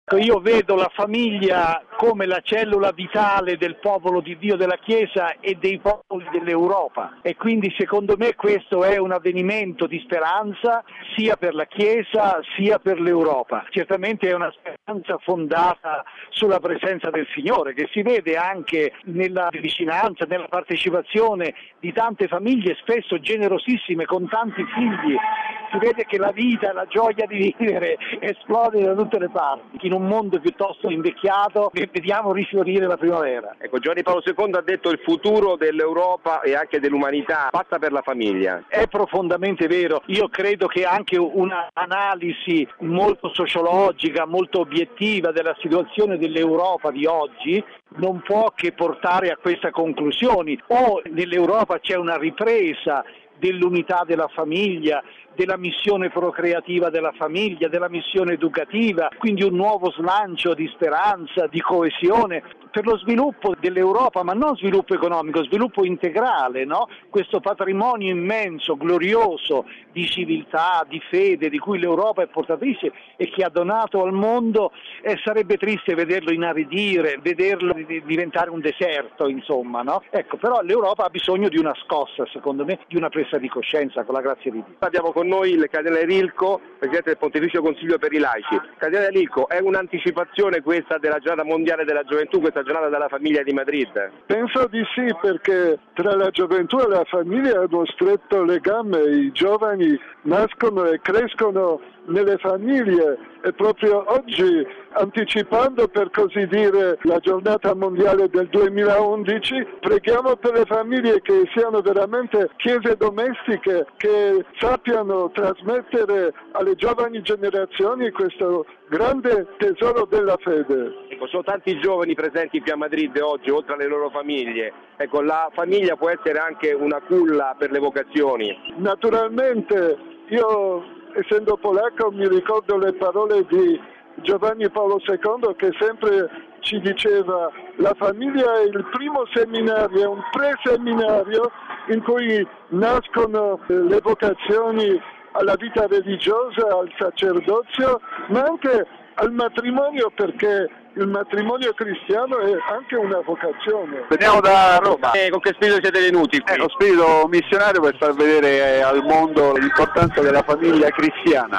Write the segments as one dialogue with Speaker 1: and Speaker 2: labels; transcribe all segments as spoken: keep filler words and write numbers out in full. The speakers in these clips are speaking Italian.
Speaker 1: Io vedo la famiglia come la cellula vitale del popolo di Dio, della Chiesa e dei popoli dell'Europa, e quindi secondo me questo è un avvenimento di speranza sia per la Chiesa sia per l'Europa. Certamente è una speranza fondata sulla presenza del Signore, che si vede anche nella vicinanza, nella partecipazione di tante famiglie, spesso generosissime, con tanti figli. Si vede che la vita, la gioia di vivere esplode da tutte le parti. In un mondo piuttosto invecchiato e vediamo rifiorire la primavera.
Speaker 2: Ecco, Giovanni Paolo secondo ha detto il futuro dell'Europa e anche dell'umanità passa per la famiglia.
Speaker 1: È profondamente vero. Io credo che anche un'analisi molto sociologica, molto obiettiva della situazione dell'Europa di oggi non può che portare a queste conclusioni. O nell'Europa c'è una ripresa dell'unità della famiglia, della missione procreativa della famiglia, della missione educativa, quindi un nuovo slancio di speranza, di coesione per lo sviluppo dell'Europa, ma non sviluppo economico, sviluppo integrale, no? Questo patrimonio immenso, glorioso di civiltà, di fede, di cui l'Europa è portatrice e che ha donato al mondo, e sarebbe triste vederlo inaridire, vederlo diventare un deserto, insomma, no? Ecco, però l'Europa ha bisogno di una scossa, secondo me, di una presa di coscienza, con la grazia di Dio.
Speaker 2: Abbiamo con noi il Cardinale Rilco, Presidente del Pontificio Consiglio per i Laici. Cardinale Rilco, è un'anticipazione questa della giornata mondiale della gioventù, questa giornata della famiglia di Madrid?
Speaker 3: Penso di sì, perché tra la gioventù e la famiglia è uno stretto legame. I giovani nascono e crescono nelle famiglie, e proprio oggi, anticipando per così dire la giornata mondiale del duemilaundici, preghiamo per le famiglie che siano veramente chiese domestiche, che sappiano trasmettere alle giovani generazioni questo grande tesoro della fede.
Speaker 2: Ecco, sono tanti giovani presenti qui a Madrid oggi, oltre alle loro famiglie. Ecco, la famiglia può essere anche una culla per le vocazioni.
Speaker 3: Naturalmente, io essendo polacco mi ricordo le parole di Giovanni Paolo secondo, che sempre ci diceva: la famiglia è il primo seminario, è un pre-seminario in cui nascono le vocazioni alla vita religiosa, al sacerdozio, ma anche al matrimonio, perché il matrimonio cristiano è anche una vocazione.
Speaker 2: Veniamo da Roma. E con che spirito siete venuti qui?
Speaker 4: È uno spirito missionario per far vedere al mondo l'importanza della famiglia cristiana.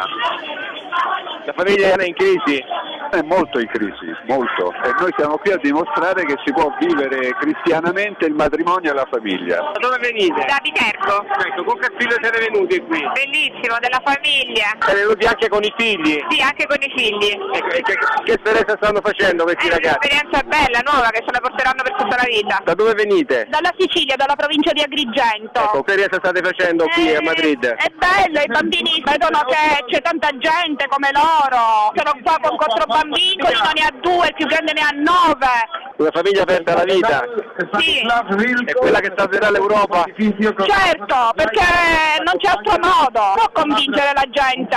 Speaker 2: La famiglia è in crisi?
Speaker 4: È molto in crisi, molto. E noi siamo qui a dimostrare che si può vivere cristianamente il matrimonio e la famiglia.
Speaker 2: Da dove venite?
Speaker 5: Da Viterbo.
Speaker 2: Ecco, con che spirito siete venuti qui?
Speaker 5: Bellissimo, della famiglia.
Speaker 2: Siete venuti anche con i figli?
Speaker 5: Sì, anche con i figli.
Speaker 2: Ecco, e che, che esperienza stanno facendo questi
Speaker 5: è
Speaker 2: ragazzi?
Speaker 5: È un'esperienza bella, nuova, che se la porteranno per tutta la vita.
Speaker 2: Da dove venite?
Speaker 5: Dalla Sicilia, dalla provincia di Agrigento.
Speaker 2: Ecco, che esperienza state facendo qui
Speaker 5: eh,
Speaker 2: a Madrid?
Speaker 5: È bello, i bambini vedono che c'è tanta gente come loro. Sono qua con quattro bambini, uno ne ha due, il più grande ne ha nove.
Speaker 2: Una famiglia aperta alla vita?
Speaker 5: Sì.
Speaker 2: È quella che salverà l'Europa?
Speaker 5: Certo, perché non c'è altro modo. Può convincere la gente.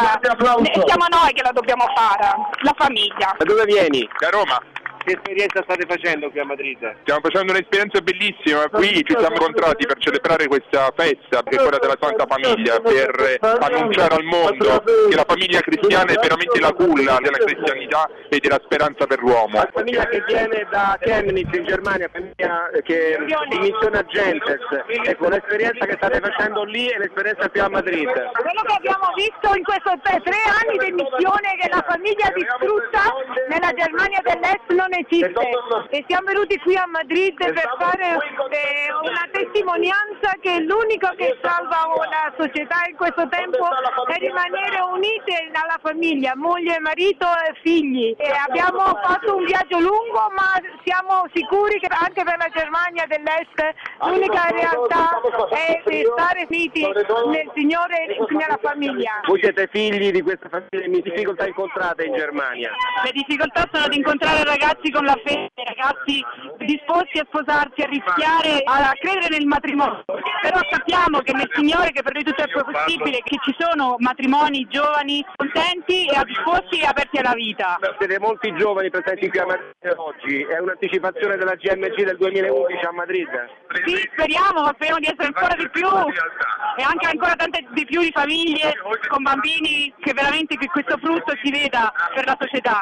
Speaker 5: E siamo noi che lo dobbiamo fare, la famiglia.
Speaker 2: Da dove vieni?
Speaker 6: Da Roma.
Speaker 2: Che esperienza state facendo qui a Madrid?
Speaker 6: Stiamo facendo un'esperienza bellissima, qui ci siamo incontrati per celebrare questa festa, che è quella della Santa Famiglia, per annunciare al mondo che la famiglia cristiana è veramente la culla della cristianità e della speranza per l'uomo.
Speaker 2: La famiglia che viene da Chemnitz in Germania, famiglia che di missione a Gentes, ecco, l'esperienza che state facendo lì e l'esperienza qui a Madrid.
Speaker 7: Quello che abbiamo visto in questi tre anni di missione, che la famiglia distrutta nella Germania dell'Est non esiste, e siamo venuti qui a Madrid per fare eh, una testimonianza che l'unico che salva una società in questo tempo è rimanere uniti alla famiglia, moglie, marito e figli. E abbiamo fatto un viaggio lungo, ma siamo sicuri che anche per la Germania dell'Est l'unica realtà è stare uniti nel Signore e nella famiglia.
Speaker 2: Voi siete figli di questa famiglia, che difficoltà incontrate in Germania?
Speaker 7: Le difficoltà sono di incontrare ragazzi con la fede, ragazzi disposti a sposarsi, a rischiare, a credere nel matrimonio. Però sappiamo che nel Signore, che per noi tutto è possibile, che ci sono matrimoni giovani, contenti e disposti e aperti alla vita.
Speaker 2: Siete molti giovani presenti qui a Madrid oggi, è un'anticipazione della G M G del duemilaundici a Madrid?
Speaker 7: Sì, speriamo, ma speriamo di essere ancora di più, e anche ancora tante di più di famiglie con bambini, che veramente che questo frutto si veda per la società.